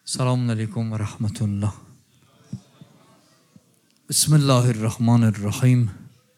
السلام علیکم و رحمت الله. بسم الله الرحمن الرحیم.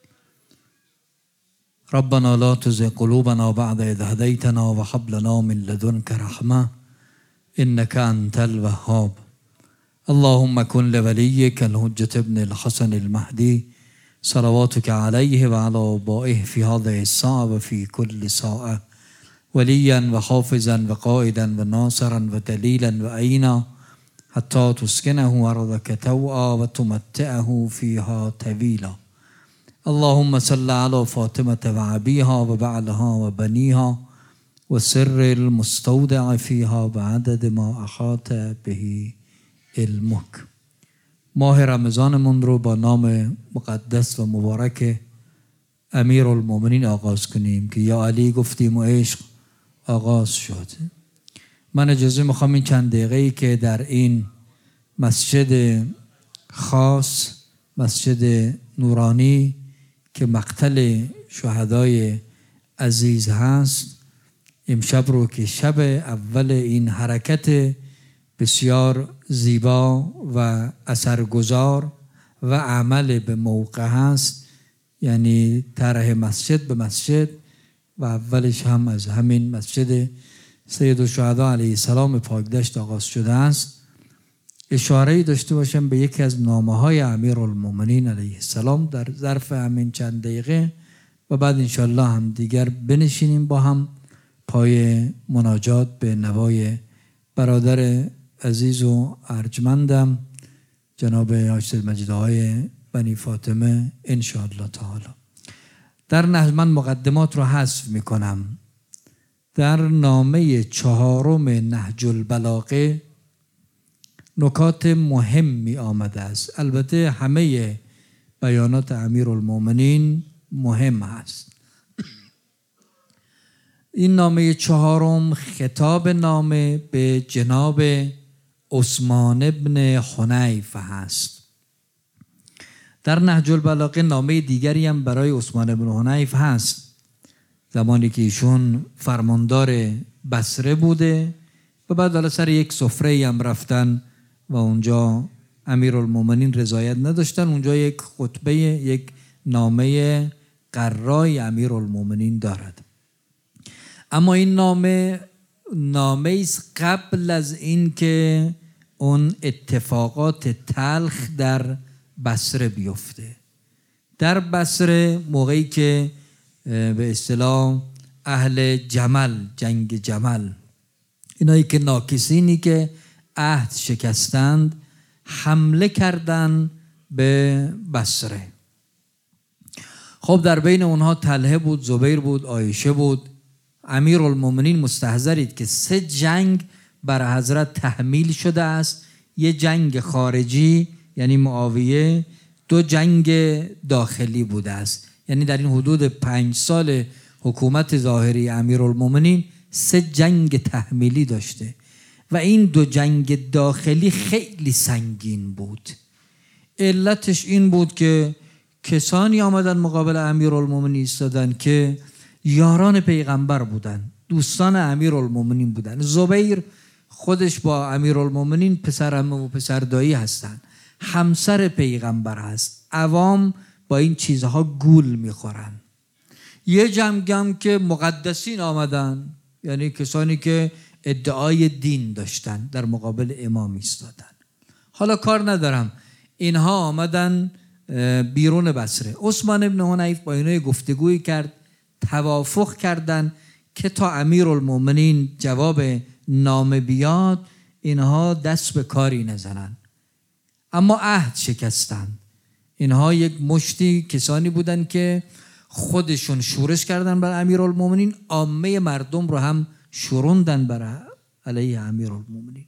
ربنا لا تزغ قلوبنا بعد إذ هديتنا وهب لنا من لدنك رحمة إنك أنت الوهاب. اللهم كن لوليك الحجة ابن الحسن المهدي صلواتك عليه وعلى آبائه في هذه الساعة وفي كل ساعة وليا وحافظا وقائدا وناصرا ودليلا وعينا حتى تسكنه أرضك توعا وتمتعه فيها طويلا. اللهم صل على فاطمة وأبيها وبعلها وبنيها والسر المستودع فيها بعدد ما أحاط به علمك. ماه رمضانمون رو با نام مقدس و مبارک امیرالمومنین آغاز کنیم که یا علی گفتیم و عشق آغاز شد. من اجازه میخوام این چند دقیقه‌ای که در این مسجد خاص، مسجد نورانی که مقتل شهدای عزیز هست، امشب رو که شب اول این حرکت بسیار زیبا و اثرگذار و عمل به موقع هست، یعنی طرح مسجد به مسجد و اولش هم از همین مسجد سید الشهدا علیه السلام پاکدشت آغاز شده است، اشاره‌ای داشته باشم به یکی از نامه‌های امیرالمومنین علیه السلام در ظرف همین چند دقیقه و بعد انشالله هم دیگر بنشینیم با هم پای مناجات به نوای برادر عزیز و ارجمندم جناب حاج مجیدهای بنی فاطمه انشاءالله تعالی. در نهج من مقدمات رو حذف میکنم. در نامه 4 نهج البلاغه نکات مهمی آمده است. البته همه بیانات امیرالمومنین مهم است. این نامه 4 خطاب نامه به جناب عثمان ابن حنیف هست. در نهج البلاغه نامه دیگری هم برای عثمان ابن حنیف هست، زمانی که ایشون فرماندار بصره بوده و بعد حالا سر یک سفره هم رفتن و اونجا امیرالمومنین رضایت نداشتن، اونجا یک خطبه، یک نامه قرای امیرالمومنین دارد. اما این نامه است قبل از این که اون اتفاقات تلخ در بصره بیفته. در بصره موقعی که به اصطلاح اهل جمل، جنگ جمل، اینایی که ناکسینی که عهد شکستند حمله کردن به بصره. خب در بین اونها طلحه بود، زبیر بود، عایشه بود. امیرالمومنین مستحضرید که 3 جنگ بر حضرت تحمیل شده است، یه جنگ خارجی یعنی معاویه، 2 جنگ داخلی بوده است. یعنی در این حدود 5 سال حکومت ظاهری امیرالمومنین 3 جنگ تحمیلی داشته و این 2 جنگ داخلی خیلی سنگین بود. علتش این بود که کسانی آمدن مقابل امیرالمومنین ایستادن که یاران پیغمبر بودن، دوستان امیرالمومنین بودن. زبیر خودش با امیرالمومنین پسرعمه و پسردایی هستن، همسر پیغمبر هست. عوام با این چیزها گول میخورن. یه جنگ هم که مقدسین آمدن، یعنی کسانی که ادعای دین داشتن در مقابل امام ایستادن. حالا کار ندارم، اینها آمدن بیرون بصره. عثمان ابن حنیف با اینها گفتگوی کرد، توافق کردن که تا امیرالمومنین جواب نامه بیاد اینها دست به کاری نزنن. اما عهد شکستن. اینها یک مشتی کسانی بودن که خودشون شورش کردن بر امیرالمومنین، عامه مردم رو هم شوروندن بر علیه امیرالمومنین.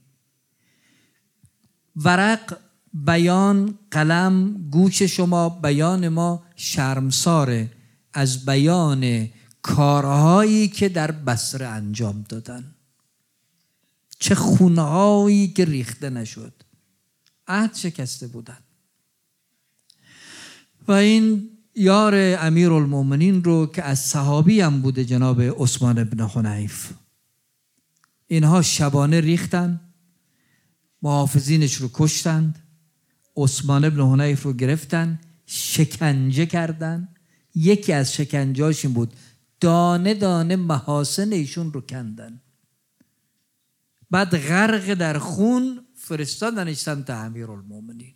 ورق، بیان، قلم، گوش شما، بیان ما شرمساره از بیان کارهایی که در بصره انجام دادن. چه خونهایی که ریخته نشد. عهد شکسته بودن. و این یار امیرالمومنین رو که از صحابی هم بوده جناب عثمان ابن حنیف، اینها شبانه ریختن محافظینش رو کشتند، عثمان ابن حنیف رو گرفتن، شکنجه کردن. یکی از شکنجه‌هاش این بود دانه دانه محاسن ایشون رو کندن، بعد غرق در خون فرستادنش سمت امیرالمومنین.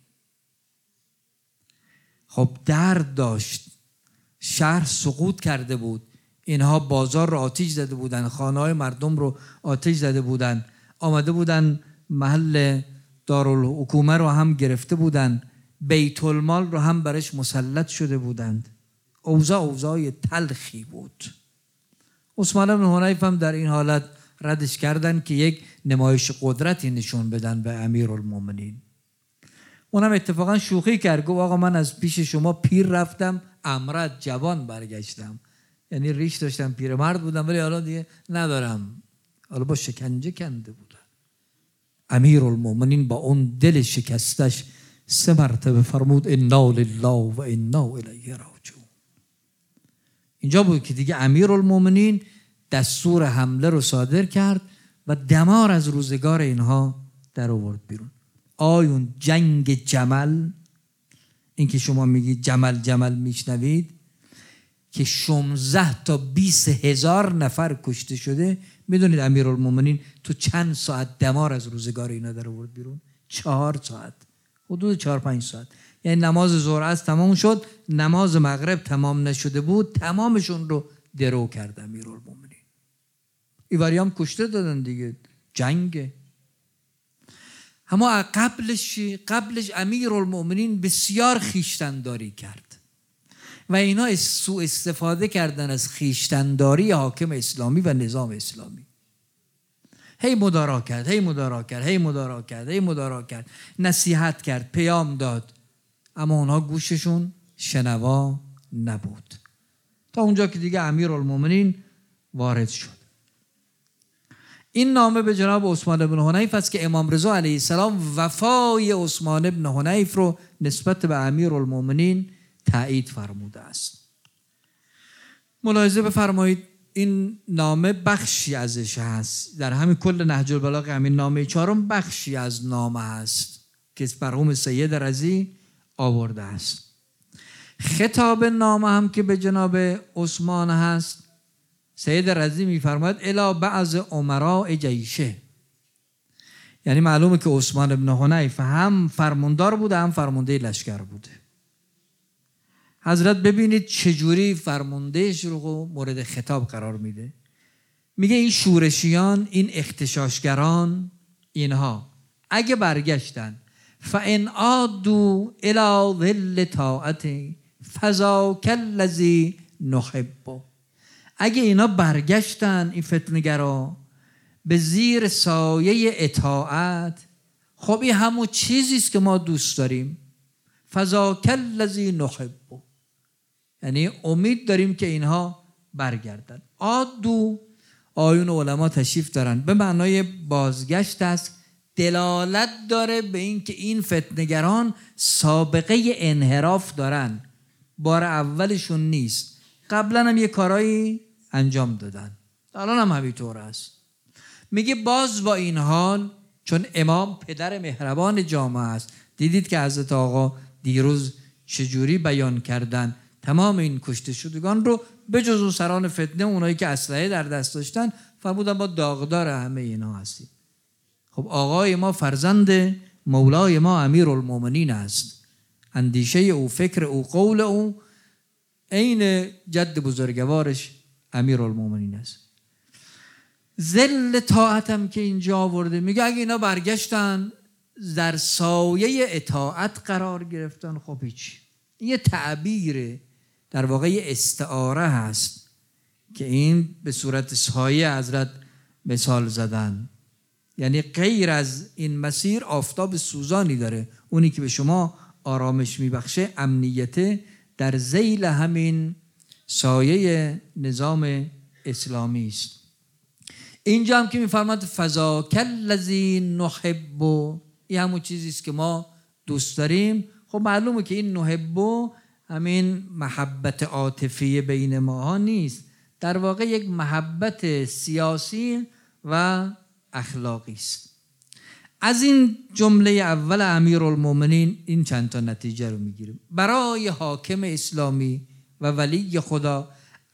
خب درد داشت، شهر سقوط کرده بود، اینها بازار رو آتش زده بودن، خانه‌های مردم رو آتش زده بودن، آمده بودن محل دارالحکومه رو هم گرفته بودن، بیت المال رو هم برش مسلط شده بودند. اوضاع تلخی بود. عثمان بن حنیف هم در این حالت ردش کردن که یک نمایش قدرتی نشون بدن به امیرالمومنین. اونم اتفاقا شوخی کرد، گفت آقا من از پیش شما پیر رفتم، امرد جوان برگشتم. یعنی ریش داشتم، پیرمرد بودم ولی حالا دیگه ندارم. حالا با شکنجه کنده بودن. امیرالمومنین با اون دل شکستش 3 مرتبه فرمود انا لله و انا الیه راجعون. اینجا بود که دیگه امیرالمومنین دستور حمله رو صادر کرد و دمار از روزگار اینها در آورد بیرون. آیون جنگ جمل، این که شما میگید جمل میشنوید که 16 تا 20 هزار نفر کشته شده، میدونید امیرالمومنین تو چند ساعت دمار از روزگار اینا در آورد بیرون؟ 4 ساعت، حدود 4-5 ساعت. یعنی نماز ظهر از تمام شد، نماز مغرب تمام نشده بود، تمامشون رو درو کرد امیرالمومنین. ایواری هم کشته دادن دیگه، جنگه. اما قبلش امیرالمومنین بسیار خیشتنداری کرد و اینا سوء استفاده کردن از خیشتنداری حاکم اسلامی و نظام اسلامی. هی مدارا کرد، نصیحت کرد، پیام داد، اما اونها گوششون شنوا نبود، تا اونجا که دیگه امیرالمومنین وارد شد. این نامه به جناب عثمان بن حنیف است که امام رضا علیه السلام وفای عثمان بن حنیف رو نسبت به امیرالمومنین تایید فرموده است. ملاحظه بفرمایید این نامه بخشی ازش هست، در همین کل نهج البلاغه همین نامه 4 بخشی از نامه هست که مرحوم سید رضی آورده است. خطاب نامه هم که به جناب عثمان هست، سید رضی میفرماید الی بعض امراء جیشه، یعنی معلومه که عثمان بن حنیف هم فرماندار بوده هم فرمانده لشکر بوده. حضرت ببینید چجوری فرماندهش رو مورد خطاب قرار میده. میگه این شورشیان، این اغتشاشگران، اینها اگه برگشتن فان عادوا الی ظل طاعتی فذاک الذی نحبه، اگه اینا برگشتن این فتنه‌گرا به زیر سایه اطاعت، خب این همون چیزیست که ما دوست داریم. فذاک الذی نحبه، یعنی امید داریم که اینها برگردن. عادو آیون علما تشریف دارن به معنای بازگشت است، دلالت داره به این که این فتنه‌گران سابقه انحراف دارن، بار اولشون نیست، قبلا هم یه کارایی انجام دادن، الان هم همینطور است. میگه باز با این حال، چون امام پدر مهربان جامعه است، دیدید که حضرت آقا دیروز چجوری بیان کردن تمام این کشته شدگان رو به جز اون سران فتنه، اونایی که اسلحه در دست داشتن، فرمودن ما داغدار همه اینا هستیم. خب آقای ما فرزند مولای ما امیرالمومنین است، اندیشه او، فکر او، قول او عین جد بزرگوارش امیرالمومنین است. ذل طاعتم که اینجا آورده، میگه اگه اینا برگشتن در سایه اطاعت قرار گرفتن، خب هیچ. یه تعبیر در واقع استعاره هست که این به صورت سایه حضرت مثال زدن، یعنی غیر از این مسیر آفتاب سوزانی داره، اونی که به شما آرامش میبخشه امنیت در ذیل همین سایه نظام اسلامی است. اینجا هم که میفرماد فذاک الذی نحب، این همون چیزی است که ما دوست داریم. خب معلومه که این نحب همین محبت عاطفی بین ما نیست، در واقع یک محبت سیاسی و اخلاقی است. از این جمله اول امیرالمومنین این چند تا نتیجه رو میگیریم. برای حاکم اسلامی و ولی خدا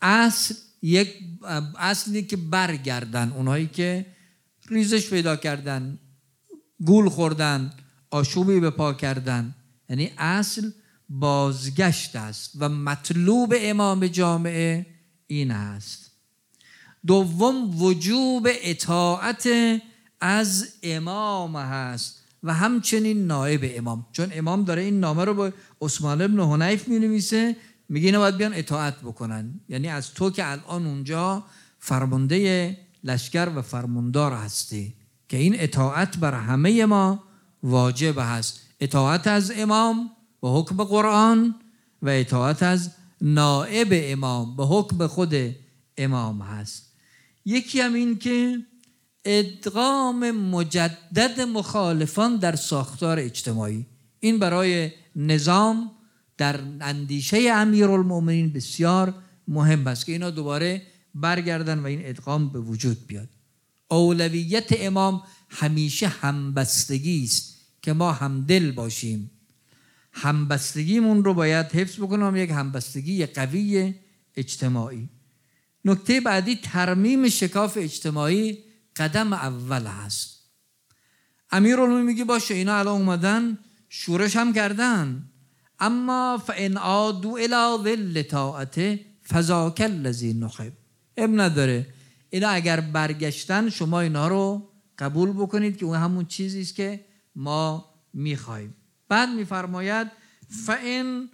اصلی که برگردن، اونایی که ریزش پیدا کردن، گول خوردن، آشوبی به پا کردن، یعنی اصل بازگشت است و مطلوب امام جامعه این است. دوم وجوب اطاعت از امام هست و همچنین نایب امام، چون امام داره این نامه رو با عثمان ابن حنیف می نویسه، میگه اینا باید بیان اطاعت بکنن، یعنی از تو که الان اونجا فرمانده لشکر و فرماندار هستی که این اطاعت بر همه ما واجب هست، اطاعت از امام به حکم قرآن و اطاعت از نائب امام به حکم خود امام هست. یکی هم این که ادغام مجدد مخالفان در ساختار اجتماعی، این برای نظام در اندیشه امیرالمومنین بسیار مهم است که اینا دوباره برگردن و این ادغام به وجود بیاد. اولویت امام همیشه همبستگی است که ما همدل باشیم، همبستگیمون رو باید حفظ بکنم، یک همبستگی قوی اجتماعی. نکته بعدی ترمیم شکاف اجتماعی قدم اول هست. امیرالمومنین میگه باشه اینا الان اومدن شورش هم کردن، اما فان عادوا الی ظل طاعته فذاک الذی نحب، اب نداره اینا اگر برگشتن شما اینا رو قبول بکنید که اون همون چیزی است که ما میخوایم. بعد میفرماید فان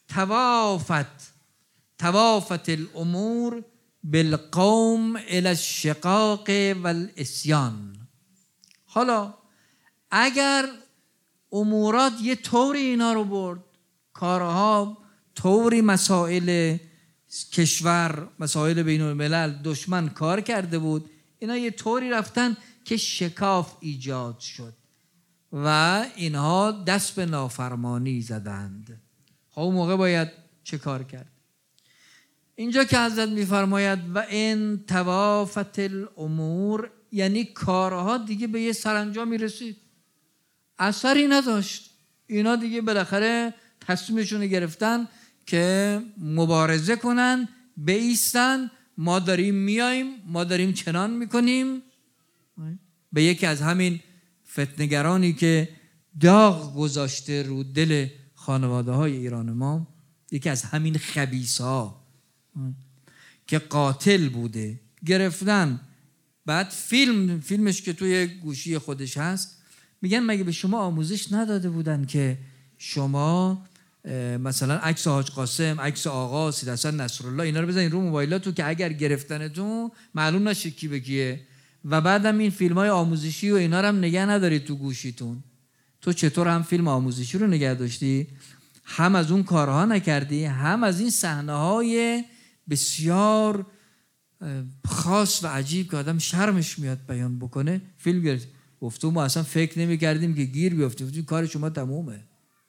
توافت الامور بالقوم الی الشقاق والعصیان. حالا اگر امورات یه طوری اینا رو برد، کارها طوری مسائل کشور، مسائل بین الملل دشمن کار کرده بود، اینا یه طوری رفتن که شکاف ایجاد شد و اینها دست به نافرمانی زدند. اون موقع باید چه کار کرد؟ اینجا که حضرت میفرماید و ان توافت الامور، یعنی کارها دیگه به یه سرانجامی رسید، اثری نداشت، اینا دیگه بالاخره تصمیمشون گرفتن که مبارزه کنن، بایستن، ما داریم میاییم، ما داریم چنان میکنیم. به یکی از همین فتنگرانی که داغ گذاشته رو دل خانواده های ایران ما، یکی از همین خبیثا که قاتل بوده گرفتن، بعد فیلمش که توی گوشی خودش هست، میگن مگه به شما آموزش نداده بودن که شما مثلا عکس حاج قاسم، عکس آقا سید حسن نصرالله اینا رو بزنید رو موبایلاتون که اگر گرفتنتون معلوم نشه کی به کیه، و بعدم این فیلم‌های آموزشی و اینا رو هم نگه ندارید تو گوشیتون. تو چطور هم فیلم آموزشی رو نگه داشتی، هم از اون کارها نکردی، هم از این صحنه‌های بسیار خاص و عجیب که آدم شرمش میاد بیان بکنه فیلم گرفت. گفتم ما اصلا فکر نمی کردیم که گیر بیافتیم، کار شما تمومه.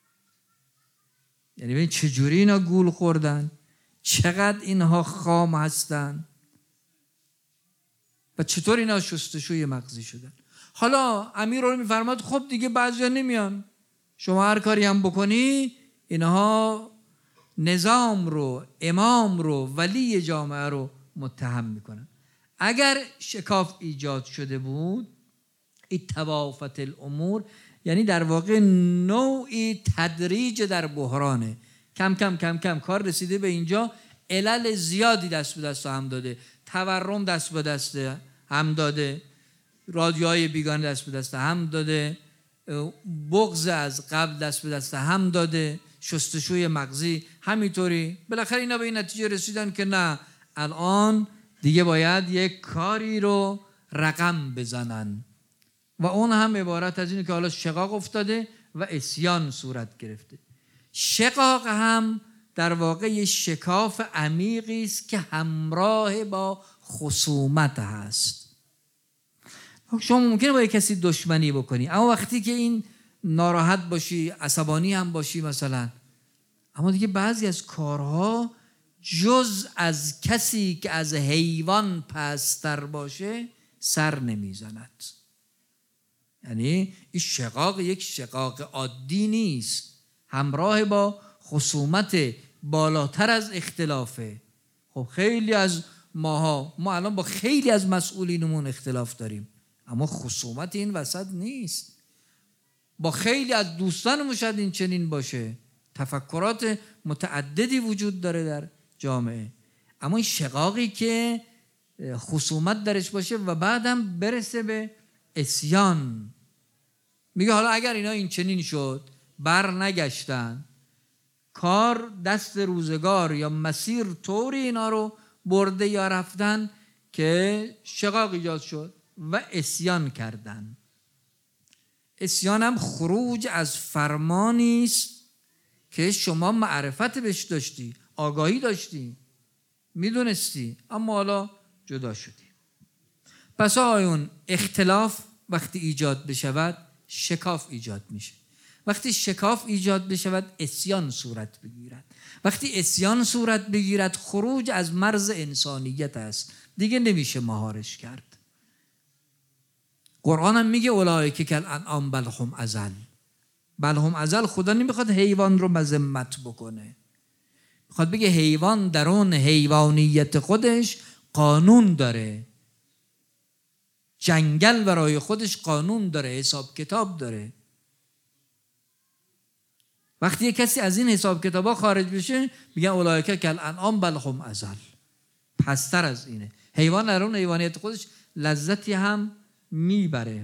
یعنی ببین چجوری اینا گول خوردن، چقدر اینها خام هستن و چطور اینا شستشوی مغزی شدن. حالا امیرالمومنین میفرماد خب دیگه بعضیا نمیان، شما هر کاری هم بکنی اینها نظام رو، امام رو، ولی جامعه رو متهم میکنن. اگر شکاف ایجاد شده بود، توافت الامور یعنی در واقع نوعی تدریج در بحرانه، کم کم کم کم کار رسیده به اینجا، علل زیادی دست به دست هم داده، تورم دست به دست هم داده، رادیوهای بیگانه دست به دست هم داده، بغض از قبل دست به دست هم داده، شستشوی مغزی همینطوری. بالاخره اینا به این نتیجه رسیدن که نه، الان دیگه باید یک کاری رو رقم بزنن و اون هم عبارت از اینه که حالا شقاق افتاده و عصیان صورت گرفته. شقاق هم در واقع یه شکاف عمیقی است که همراه با خصومت هست. شما ممکنه با کسی دشمنی بکنی، اما وقتی که این ناراحت باشی، عصبانی هم باشی مثلا، اما دیگه بعضی از کارها جز از کسی که از حیوان پستر باشه سر نمیزند. یعنی این شقاق یک شقاق عادی نیست، همراه با خصومت بالاتر از اختلافه. خب خیلی از ما الان با خیلی از مسئولینمون اختلاف داریم، اما خصومت این وسط نیست. با خیلی از دوستانمون شاید این چنین باشه، تفکرات متعددی وجود داره در جامعه، اما این شقاقی که خصومت درش باشه و بعدم برسه به عصیان. میگه حالا اگر اینا این چنین شد، بر نگشتن، کار دست روزگار یا مسیر طوری اینا رو برده یا رفتن که شقاق ایجاد شد و عصیان کردن. عصیان هم خروج از فرمانی است که شما معرفت بهش داشتی، آگاهی داشتی، میدونستی، اما حالا جدا شدی. پس آیون اختلاف وقتی ایجاد بشود شکاف ایجاد میشه. وقتی شکاف ایجاد بشود عصیان صورت بگیرد. وقتی عصیان صورت بگیرد خروج از مرز انسانیت است، دیگه نمیشه مهارش کرد. قرآن هم میگه اولئک کالانعام بل هم اضل. بل هم اضل، خدا نمیخواد حیوان رو مذمت بکنه، میخواد بگه حیوان در اون حیوانیت خودش قانون داره، جنگل برای خودش قانون داره، حساب کتاب داره. وقتی یک کسی از این حساب کتابا خارج بشه میگن اولئک کالانعام بل هم اضل، پستر از اینه. حیوان در اون حیوانیت خودش لذتی هم میبره.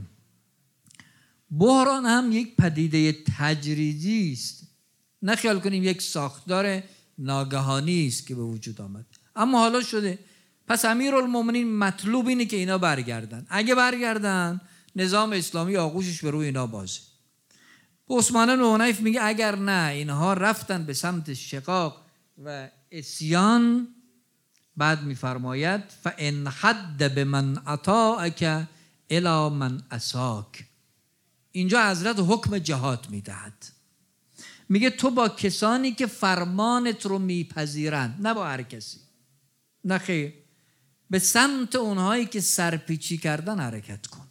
بحران هم یک پدیده تجریدی است، نه خیال کنیم یک ساختار ناگهانی است که به وجود آمد، اما حالا شده. پس امیرالمومنین مطلوب اینه که اینا برگردن. اگه برگردن نظام اسلامی آغوشش به روی اینا بازه. عثمان بن حنیف میگه اگر نه اینها رفتن به سمت شقاق و عصیان، بعد میفرماید فان حد بمن اطاعک الی من عصاک. اینجا حضرت حکم جهاد میدهد، میگه تو با کسانی که فرمانت رو میپذیرند، نه با هر کسی، نه خیر، به سمت اونهایی که سرپیچی کردن حرکت کن.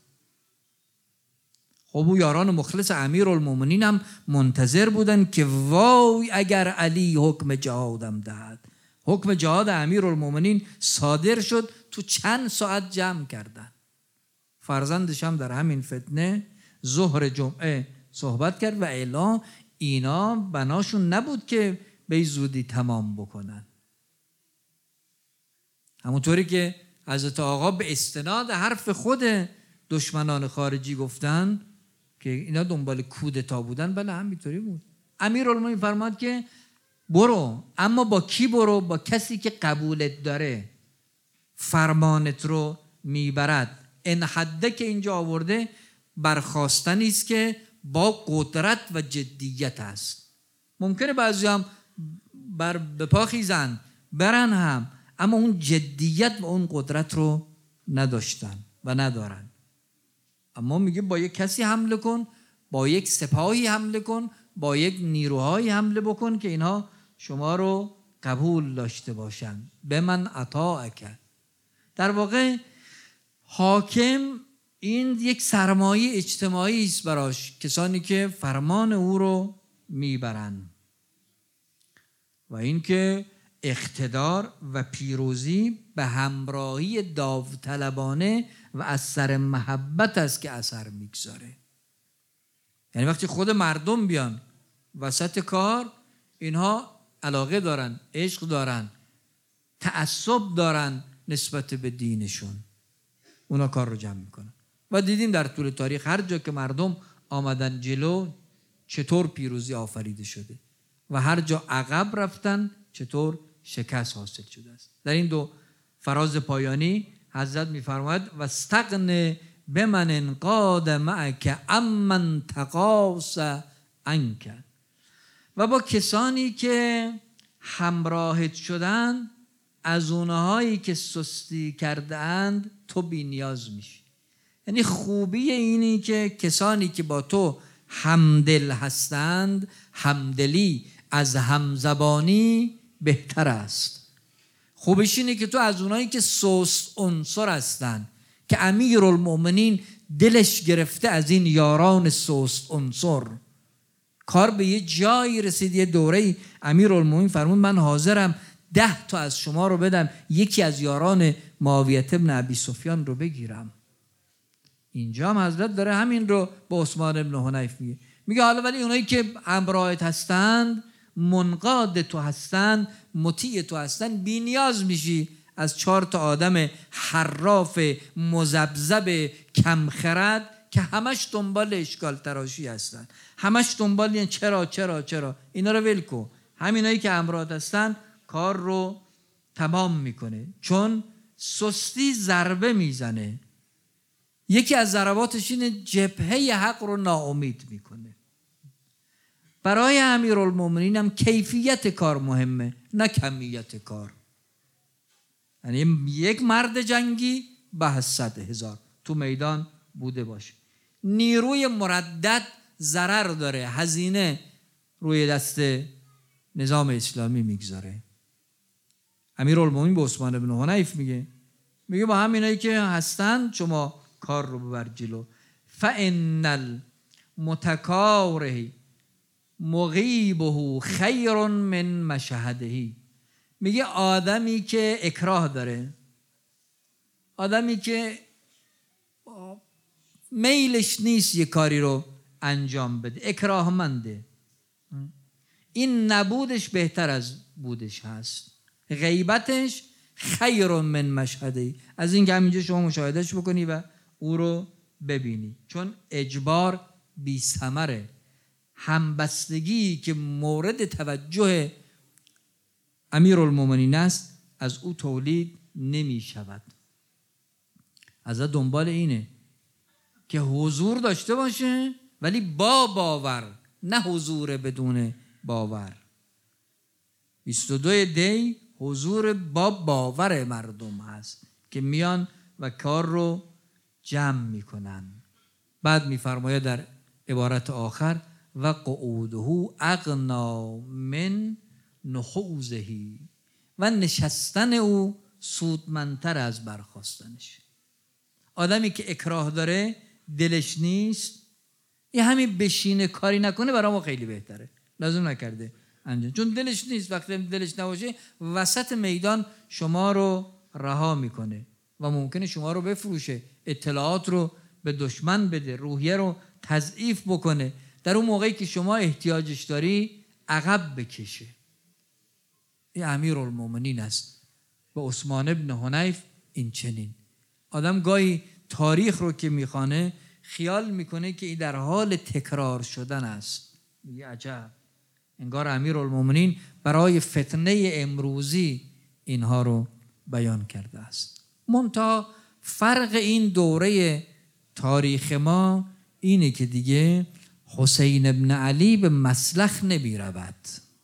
خب او یاران مخلص امیرالمومنین هم منتظر بودن که وای اگر علی حکم جهادم دهد. حکم جهاد امیرالمومنین صادر شد، تو چند ساعت جمع کردن. فرزندش هم در همین فتنه ظهر جمعه صحبت کرد و اعلام اینا بناشون نبود که به زودی تمام بکنن. همونطوری که حضرت آقا به استناد حرف خود دشمنان خارجی گفتن که اینا دنبال کودتا بودن، بله همینطوری بود. امیرالمومنین فرماد که برو، اما با کی برو؟ با کسی که قبولت داره، فرمانت رو میبرد. ان حده که اینجا آورده برخواستنی است که با قدرت و جدیت است. ممکنه بعضی هم به پا خیزن برن هم، اما اون جدیت و اون قدرت رو نداشتن و ندارن. اما میگه با یک کسی حمله کن، با یک سپاهی حمله کن، با یک نیروهایی حمله بکن که اینها شما رو قبول داشته باشن. به من اطاعک. در واقع حاکم این یک سرمایه اجتماعی است براش، کسانی که فرمان او رو میبرن، و اینکه اقتدار و پیروزی به همراهی داوطلبانه و از سر محبت است که اثر میگذاره. یعنی وقتی خود مردم بیان وسط کار، اینها علاقه دارن، عشق دارن، تعصب دارن نسبت به دینشون، اونا کار رو جمع میکنن. و دیدیم در طول تاریخ هر جا که مردم آمدن جلو چطور پیروزی آفریده شده و هر جا عقب رفتن چطور شکست حاصل شده است. در این دو فراز پایانی حضرت میفرماید و استغن بمن انقاد معک امن تقاس عنک. و با کسانی که همراهت شدن، از اونهایی که سستی کرده اند تو بی نیاز میشی. یعنی خوبی اینی که کسانی که با تو همدل هستند، همدلی از همزبانی بهتر است. خوبش اینه که تو از اونایی که سست عنصر هستند، که امیرالمومنین دلش گرفته از این یاران سست عنصر. کار به یه جایی رسید، یه دوره امیرالمومنین فرمود من حاضرم 10 تا از شما رو بدم یکی از یاران معاویه ابن ابی سفیان رو بگیرم. اینجا هم حضرت داره همین رو با عثمان ابن حنیف میگه. میگه حالا ولی اونایی که همراهت هستند، منقاد تو هستند، مطیع تو هستند، بی نیاز میشی از 4 تا آدم حراف مذبذب کمخرد که همش دنبال اشکال تراشی هستن، همش دنبال یعنی چرا اینا رو ول کن. همینایی که همراهت هستن کار رو تمام میکنه، چون سستی ضربه میزنه. یکی از ضرباتش اینه جبهه حق رو ناامید میکنه. برای امیرالمومنین هم کیفیت کار مهمه نه کمیت کار. یعنی یک مرد جنگی به 100,000 تو میدان بوده باشه. نیروی مردد ضرر داره، هزینه روی دست نظام اسلامی میگذاره. امیرالمومنین به عثمان بن حنیف میگه با همینایی که هستن شما کار رو ببر جلو. فإن المتکاره مغیبه خیر من مشهده. میگه آدمی که اکراه داره، آدمی که میلش نیست یه کاری رو انجام بده، اکراهمنده، این نبودش بهتر از بودش هست. غیبتش خیر من مشهده، از این که همینجا شما مشاهدهش بکنی و او رو ببینی. چون اجبار بی ثمره، همبستگی که مورد توجه امیرالمومنین است از او تولید نمی شود. از دنبال اینه که حضور داشته باشه ولی با باور، نه حضور بدون باور. 22 دی حضور با باور مردم هست که میان و کار رو جمع میکنن. بعد میفرماید در عبارت آخر و قعوده اغنا من نحوزه، و نشستن او سودمندتر از برخاستنش. آدمی که اکراه داره، دلش نیست، یه همین بشینه کاری نکنه برای ما خیلی بهتره، لازم نکرده انجام. چون دلش نیست، وقتی دلش نباشه وسط میدان شما رو رها میکنه و ممکنه شما رو بفروشه، اطلاعات رو به دشمن بده، روحیه رو تضعیف بکنه، در اون موقعی که شما احتیاجش داری عقب بکشه. این امیرالمومنین است. به عثمان ابن حنیف این چنین. آدم گاهی تاریخ رو که میخوانه خیال میکنه که این در حال تکرار شدن است. میگه عجب، انگار امیرالمومنین برای فتنه امروزی اینها رو بیان کرده است. منتها فرق این دوره تاریخ ما اینه که دیگه حسین ابن علی به مسلخ نمی رود.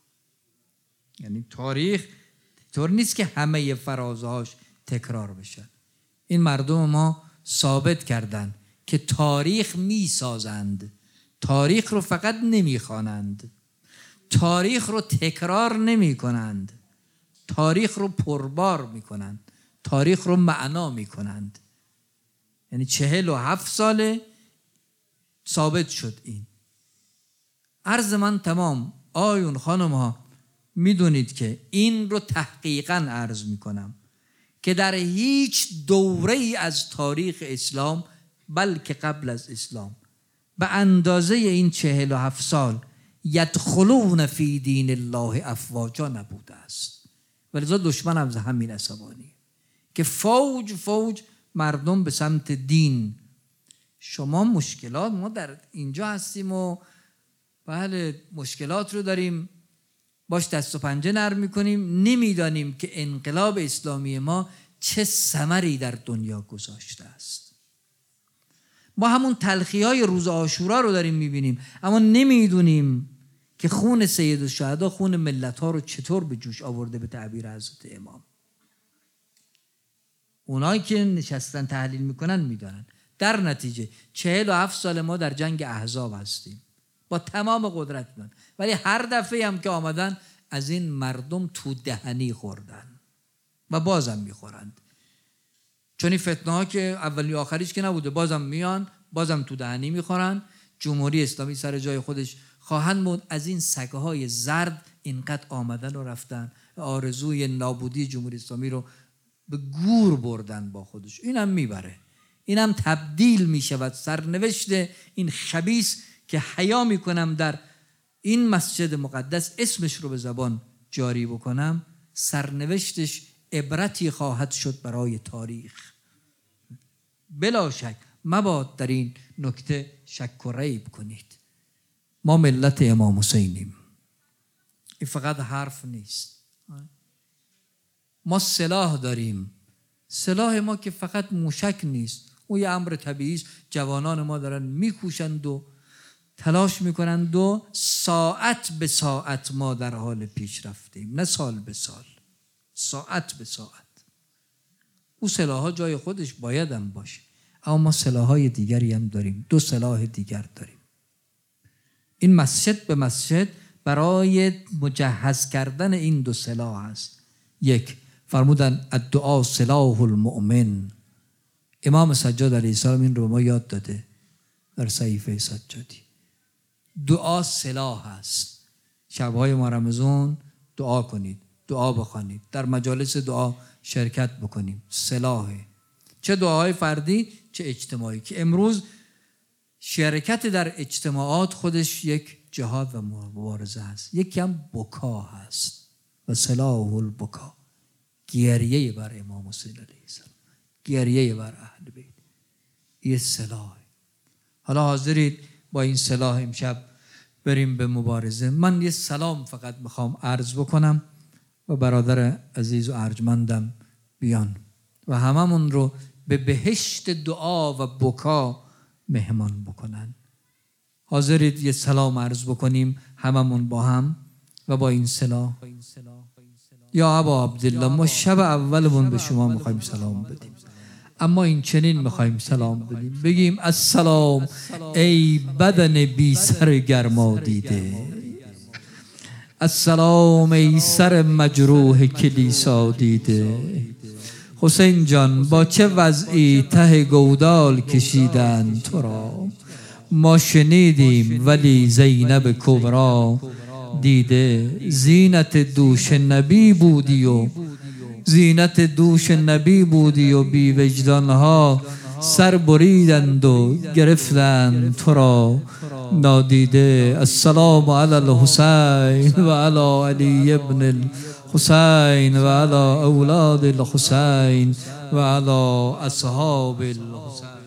یعنی تاریخ طور نیست که همه فرازهاش تکرار بشن. این مردم ما ثابت کردند که تاریخ می سازند، تاریخ رو فقط نمی خوانند، تاریخ رو تکرار نمی کنند، تاریخ رو پربار می کنند، تاریخ رو معنا می کنند. یعنی 47 ساله ثابت شد این. عرض من تمام. آیون خانم ها میدونید که این رو تحقیقاً عرض میکنم که در هیچ دوره ای از تاریخ اسلام، بلکه قبل از اسلام، به اندازه این 47 سال یدخلون فی دین الله افواجا نبوده است. ولذا دشمن هم همین عصبانی که فوج فوج مردم به سمت دین. شما مشکلات، ما در اینجا هستیم و بله مشکلات رو داریم، باش دست و پنجه نرم میکنیم، نمیدانیم که انقلاب اسلامی ما چه ثمری در دنیا گذاشته است. ما همون تلخی های روز عاشورا رو داریم میبینیم، اما نمیدونیم که خون سید الشهدا خون ملت ها رو چطور به جوش آورده. به تعبیر حضرت امام، اونایی که نشستن تحلیل میکنن میدانن. در نتیجه 47 سال ما در جنگ احزاب هستیم با تمام قدرتمون، ولی هر دفعه هم که آمدن از این مردم تو دهنی خوردن و بازم میخورند. چون این فتنه ها که اولی آخریش که نبوده، بازم میان، بازم تو دهنی میخورن. جمهوری اسلامی سر جای خودش خواهند بود. از این سگه های زرد اینقدر آمدن و رفتن، آرزوی نابودی جمهوری اسلامی رو به گور بردن با خودش. اینم میبره، اینم تبدیل میشود. سرنوشت این خبیث که حیا میکنم در این مسجد مقدس اسمش رو به زبان جاری بکنم، سرنوشتش عبرتی خواهد شد برای تاریخ. بلا شک مباد در این نکته شک و ریب کنید. ما ملت امام حسینیم، این فقط حرف نیست. ما سلاح داریم. سلاح ما که فقط موشک نیست، اون یه امر طبیعی است. جوانان ما دارن میکوشند و تلاش میکنند و ساعت به ساعت ما در حال پیش رفتیم، نه سال به سال، ساعت به ساعت. اون سلاح‌ها جای خودش باید هم باشه، اما ما سلاح‌های دیگری هم داریم. 2 سلاح دیگر داریم. این مسجد به مسجد برای مجهز کردن این 2 سلاح است. یک، فرمودن الدعا سلاح المؤمن. امام سجاد علیه السلام این رو ما یاد داده در صحیفه سجادی. دعا سلاح است. شب‌های ماه رمضان دعا کنید، دعا بخوانید، در مجالس دعا شرکت بکنیم. سلاحه، چه دعاهای فردی چه اجتماعی، که امروز شرکت در اجتماعات خودش یک جهاد و مبارزه هست. یکی هم بکا هست و سلاح البکا، گریه بر امام حسین علیه السلام، گریه بر اهل بیت. یه سلاح. حالا حاضرید با این سلاح امشب بریم به مبارزه. من یه سلام فقط میخوام عرض بکنم و برادر عزیز و ارجمندم بیان و هممون رو به بهشت دعا و بکا مهمان بکنن. حاضرید یه سلام عرض بکنیم هممون با هم و با این سلاح. یا ابا عبدالله، ما شب اولمون به شما میخوایم سلام بدیم، اما این چنین میخوایم سلام بدیم، بگیم السلام ای بدن بی سر گرما دیده، السلام ای سر مجروح کلیسا دیده. حسین جان با چه وضعی ته گودال کشیدن تو را، ما شنیدیم ولی زینب کبرا دیده. زینت دوش نبی بودی و زینت دوش نبی بودی و بی وجدانها سر بریدند و گرفتند تو را نادیده. السلام علی الحسین و علی علی ابن الحسین و علی اولاد الحسین و علی اصحاب الحسین.